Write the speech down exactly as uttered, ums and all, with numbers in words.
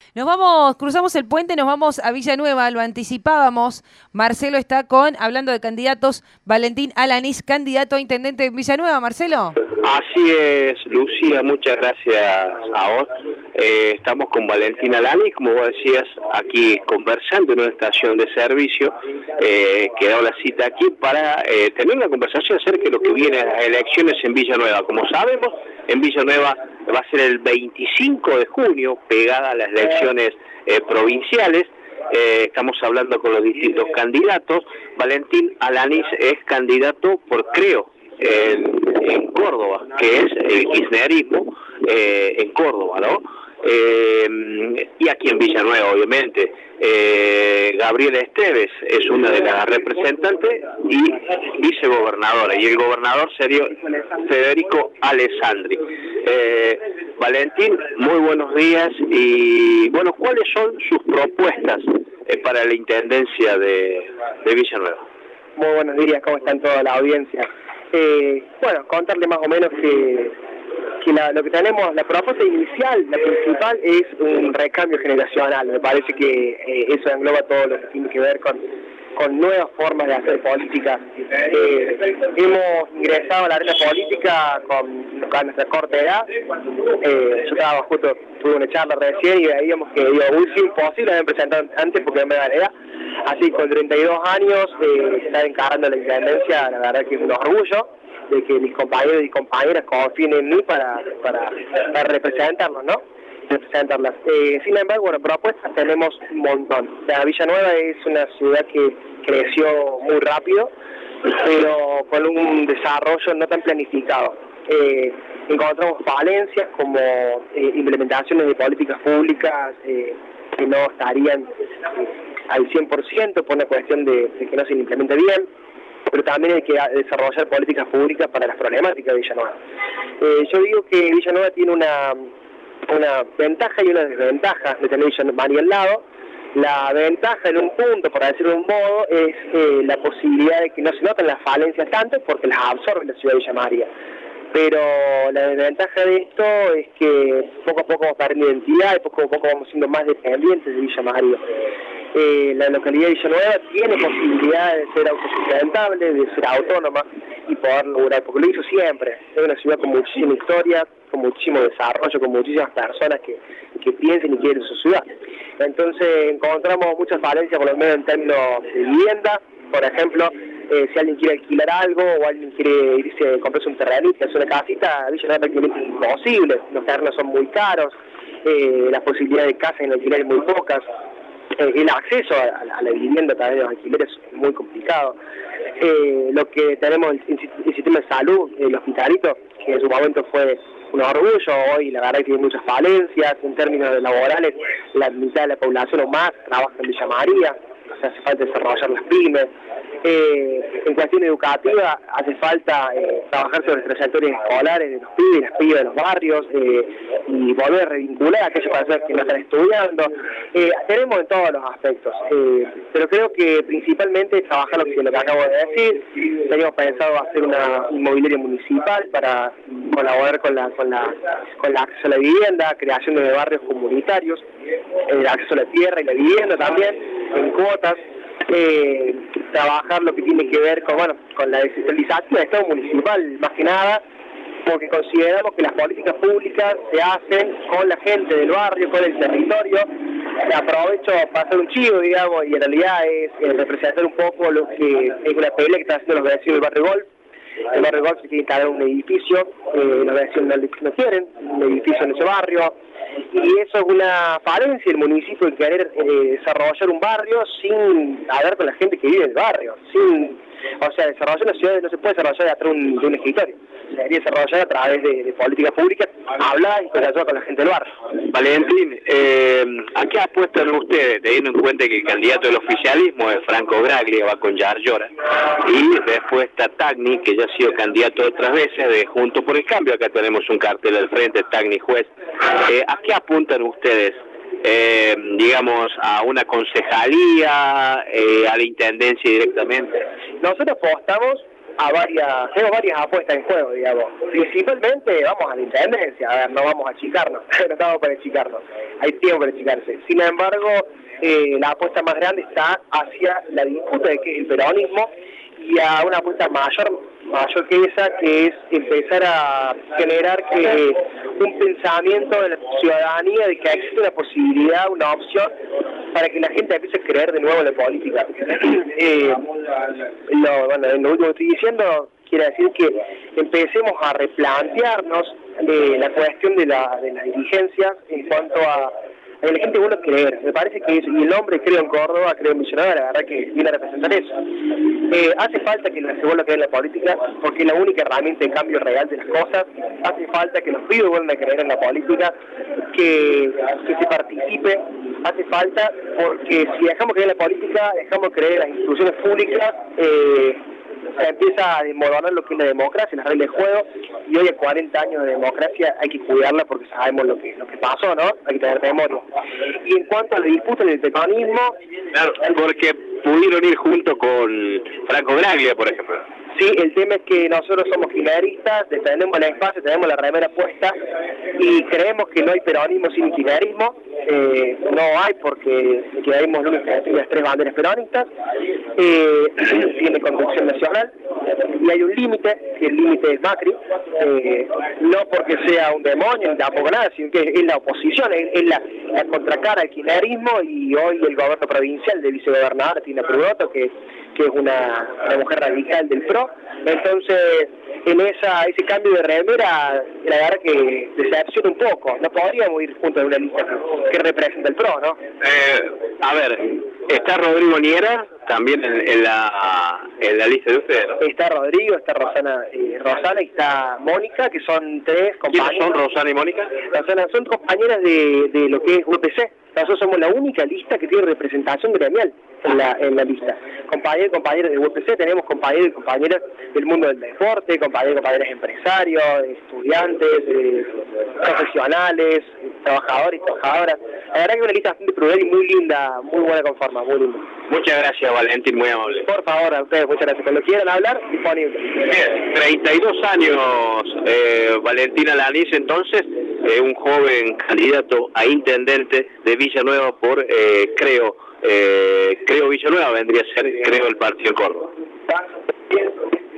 Nos vamos, cruzamos el puente, nos vamos a Villanueva, lo anticipábamos. Marcelo está con, hablando de candidatos, Valentín Alanís, candidato a intendente en Villanueva. Marcelo. Así es, Lucía, muchas gracias a vos. Eh, estamos con Valentín Alanís, como vos decías, aquí conversando en una estación de servicio. Eh, quedó la cita aquí para eh, tener una conversación acerca de lo que viene a las elecciones en Villanueva. Como sabemos, en Villanueva va a ser el veinticinco de junio, pegada a las elecciones eh, provinciales. Eh, estamos hablando con los distintos candidatos. Valentín Alanís es candidato por Creo en, en Córdoba, que es el kirchnerismo eh, en Córdoba, ¿no? Eh, y aquí en Villanueva, obviamente. Eh, Gabriela Esteves es una de las representantes y vicegobernadora, y el gobernador sería Federico Alessandri. Eh, Valentín, muy buenos días, y bueno, ¿cuáles son sus propuestas eh, para la intendencia de, de Villanueva? Muy buenos días, ¿cómo están toda la audiencia? Eh, bueno, contarle más o menos que, que la, lo que tenemos, la propuesta inicial, la principal, es un recambio generacional. Me parece que eh, eso engloba todo lo que tiene que ver con, con nuevas formas de hacer política. Eh, hemos ingresado a la arena política con, con nuestra corta edad. Eh, yo estaba justo, tuve una charla recién y veíamos que digo, uy, sí, imposible haber presentado antes porque no me da la edad. Así con treinta y dos años, eh, estar encarando la intendencia, la verdad que es un orgullo de que mis compañeros y compañeras confíen en mí para, para, para representarlos, ¿no? Representarlas. Eh, sin embargo, bueno, propuestas tenemos un montón. La Villanueva es una ciudad que creció muy rápido, pero con un desarrollo no tan planificado. Eh, encontramos falencias como eh, implementaciones de políticas públicas eh, que no estarían eh, al cien por ciento por una cuestión de, de que no se implemente bien, pero también hay que desarrollar políticas públicas para las problemáticas de Villanueva. Eh, yo digo que Villanueva tiene una, una ventaja y una desventaja de tener Villanueva al lado. La ventaja en un punto, por decirlo de un modo, es eh, la posibilidad de que no se noten las falencias tanto porque las absorbe la ciudad de Villa María. Pero la desventaja de esto es que poco a poco vamos perdiendo identidad y poco a poco vamos siendo más dependientes de Villa María. Eh, la localidad de Villanueva tiene posibilidad de ser autosustentable, de ser autónoma y poder lograr, porque lo hizo siempre. Es una ciudad con muchísima historia, con muchísimo desarrollo, con muchísimas personas que, que piensen y quieren su ciudad. Entonces encontramos muchas falencias, por lo menos en términos de vivienda. Por ejemplo, eh, si alguien quiere alquilar algo o alguien quiere irse a comprarse un terrenito, hacer una casita, Villanueva prácticamente es imposible. Los terrenos son muy caros, eh, las posibilidades de casa en alquiler muy pocas. El acceso a la, a la vivienda a través de los alquileres es muy complicado. Eh, lo que tenemos el, el sistema de salud, el hospitalito, que en su momento fue un orgullo, hoy la verdad que tiene muchas falencias. En términos laborales, la mitad de la población o más trabaja en Villa María, o sea, hace falta desarrollar las pymes. Eh, en cuestión educativa hace falta eh, trabajar sobre las trayectorias escolares de los pibes, las pibas de los barrios eh, y volver a revincular a aquellas personas que no están estudiando. Eh, tenemos en todos los aspectos, eh, pero creo que principalmente trabajar lo que, lo que acabo de decir. Teníamos pensado hacer una inmobiliaria municipal para colaborar con la, con la, con la acceso a la vivienda, creación de barrios comunitarios, el acceso a la tierra y la vivienda también, en cuotas. Eh, trabajar lo que tiene que ver con bueno con la descentralización del Estado municipal, más que nada, porque consideramos que las políticas públicas se hacen con la gente del barrio, con el territorio. Aprovecho para hacer un chivo, digamos, y en realidad es, es representar un poco lo que es una pelea que están haciendo los vecinos del barrio Golf. El barrio Golf se quiere instalar un edificio, eh, los vecinos no, no quieren un edificio en ese barrio. Y eso es una falencia del municipio de querer eh, desarrollar un barrio sin hablar con la gente que vive en el barrio. Sin, o sea, desarrollar una ciudad no se puede desarrollar atrás de un, de un escritorio. Se debería desarrollar a través de, de políticas públicas, hablar y conversar con la gente del barrio. Valentín, eh, ¿a qué apuestan ustedes, teniendo en cuenta que el candidato del oficialismo es Franco Braglia, va con Yarlora, y después está Tagni, que ya ha sido candidato otras veces de Juntos por el Cambio? Acá tenemos un cartel al frente, Tagni juez. Eh, ¿A qué apuntan ustedes? Eh, digamos, a una concejalía, eh, a la intendencia directamente. Nosotros apostamos a varias, tenemos varias apuestas en juego, digamos. Principalmente vamos a la intendencia, a ver, no vamos a achicarnos, no estamos para achicarnos, hay tiempo para achicarse. Sin embargo, eh, la apuesta más grande está hacia la disputa de qué es el peronismo y a una apuesta mayor, mayor que esa, que es empezar a generar que un pensamiento de la ciudadanía de que existe una posibilidad, una opción para que la gente empiece a creer de nuevo en la política. eh, lo, bueno, en lo último que estoy diciendo quiere decir que empecemos a replantearnos eh, la cuestión de la, de la dirigencia en cuanto a la gente vuelve a creer. Me parece que es, y el hombre creo en Córdoba, creo en Villanueva, la verdad que viene a representar eso. Eh, hace falta que se vuelva a creer en la política, porque es la única herramienta de cambio real de las cosas. Hace falta que los pibes vuelvan a creer en la política, que, que se participe. Hace falta, porque si dejamos creer en la política, dejamos creer en las instituciones públicas, eh, se empieza a desmoronar lo que es la democracia, las reglas de juego, y hoy a cuarenta años de democracia hay que cuidarla porque sabemos lo que lo que pasó, ¿no? Hay que tener memoria. Y en cuanto a la disputa del peronismo... Claro, porque pudieron ir junto con Franco Graglia, por ejemplo. Sí, el tema es que nosotros somos kirchneristas, defendemos el espacio, tenemos la remera puesta y creemos que no hay peronismo sin kirchnerismo. Eh, no hay porque el kirchnerismo es lo único que tiene las tres banderas peronistas, eh, tiene conducción nacional y hay un límite, que el límite es Macri, eh, no porque sea un demonio ni tampoco nada, sino que es la oposición, es, es la, la contracara al kirchnerismo, y hoy el gobierno provincial de vicegobernadora Tina Prudoto, que que es una, una mujer radical del P R O. Entonces, en esa ese cambio de remera, la verdad que decepciona un poco. No podríamos ir juntos en una lista que, que representa el P R O, ¿no? Eh, a ver, está Rodrigo Niera también en, en la en la lista de ustedes, ¿no? Está Rodrigo, está Rosana, eh, Rosana y está Mónica, que son tres compañeras. ¿Quiénes son Rosana y Mónica? Rosana, son compañeras de, de lo que es U P C. Nosotros somos la única lista que tiene representación gremial en la, en la lista. Compañeros y compañeras de U P C, tenemos compañeros y compañeras del mundo del deporte, compañeros y compañeras empresarios, estudiantes, eh, profesionales, trabajadores y trabajadoras. La verdad que es una lista bastante prudente y muy linda, muy buena con forma, muy linda. Muchas gracias, Valentín, muy amable. Por favor, a ustedes, muchas gracias. Cuando quieran hablar, disponible. Bien, treinta y dos años, eh, Valentín Alanís, entonces, eh, un joven candidato a intendente de Villanueva por, eh, creo, eh, creo Villanueva vendría a ser, creo, el partido Córdoba.